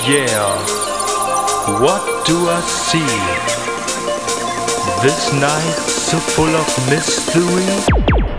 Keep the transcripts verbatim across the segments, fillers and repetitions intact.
yeah, what do I see? This night so full of mystery.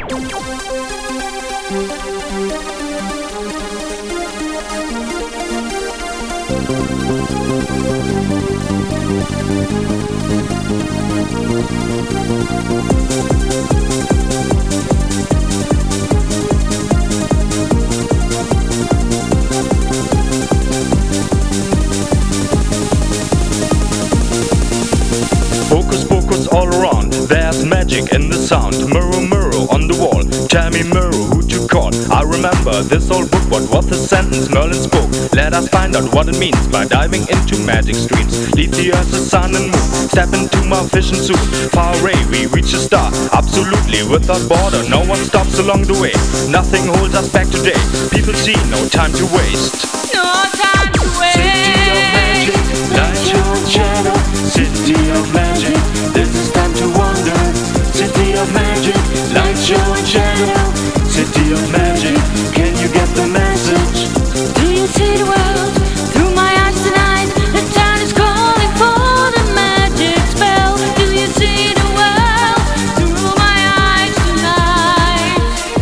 Focus, focus all around, there's magic in the sound. Mirror, mirror on the wall, tell me mirror who to call. I remember this old book, what was the sentence Merlin spoke? Let us find out what it means by diving into magic streams. Leave the earth, the sun and moon, step into my vision soon. Far away we reach a star, absolutely without border. No one stops along the way, nothing holds us back today. People see no time to waste. No time to waste. City of magic, light your shadow. City of magic, this is time to wander. City of magic, light your shadow. City of magic, can you get the message? Do you see the world through my eyes tonight? The town is calling for the magic spell. Do you see the world through my eyes tonight?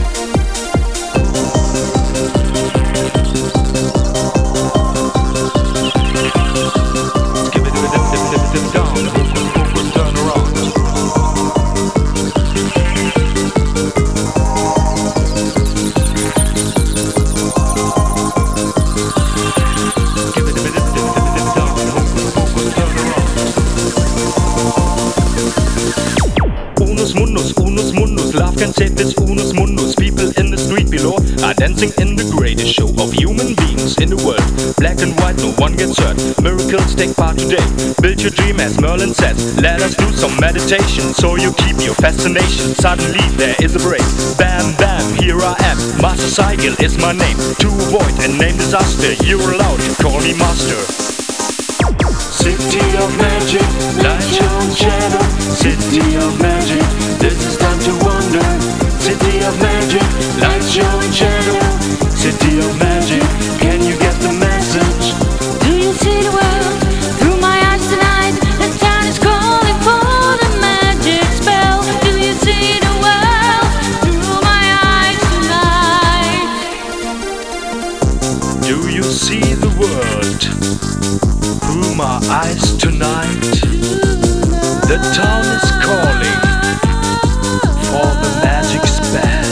Give it, dip, dip, dip, dip, dip down. Focus, focus, turn around. Give it, dip, dip, dip, dip, dip down. Focus, focus, turn around. Unus mundus, unus mundus, love can save this unus mundus. People in the street below are dancing in the greatest show of human beings in the world. Black and white, no one gets hurt. Miracles take part today. Build your dream as Merlin says. Let us do some meditation so you keep your fascination. Suddenly there is a break. Bam, bam, here I am. Master Cycle is my name. To avoid a name disaster, you're allowed to call me master. City of magic, light your shadow. City of magic, this is time to wander. City of magic, light your shadow. City of magic, can you get the message? Do you see the world through my eyes tonight? The town is calling for the magic spell. Do you see the world through my eyes tonight? Do you see the world through my eyes tonight? The town is calling for the magic spell.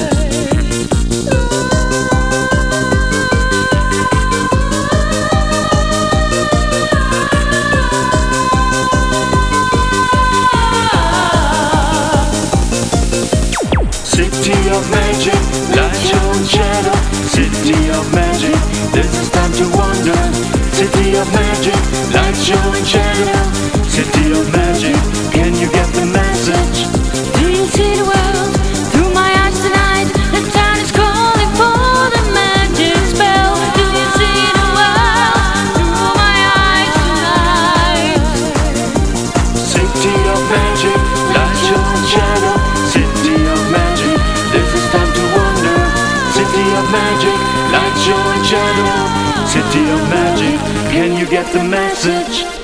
City of magic, light your shadow. City of magic, this is time to wander. City of magic, light your shadow. City of magic, can you get the message? Do you see the world through my eyes tonight? The town is calling for the magic spell. Do you see the world through my eyes tonight? City of magic, light your shadow. City of magic, this is time to wander. City of magic, light your shadow. City of magic, can you get the message?